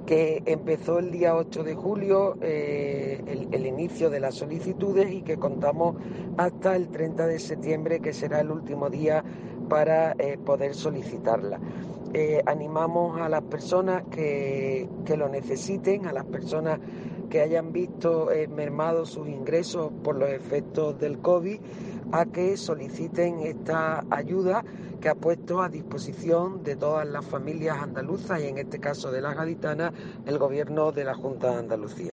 que empezó el día 8 de julio el inicio de las solicitudes y que contamos hasta el 30 de septiembre, que será el último día para poder solicitarla. Animamos a las personas que lo necesiten, a las personas que hayan visto mermados sus ingresos por los efectos del COVID, a que soliciten esta ayuda que ha puesto a disposición de todas las familias andaluzas y en este caso de las gaditanas el Gobierno de la Junta de Andalucía.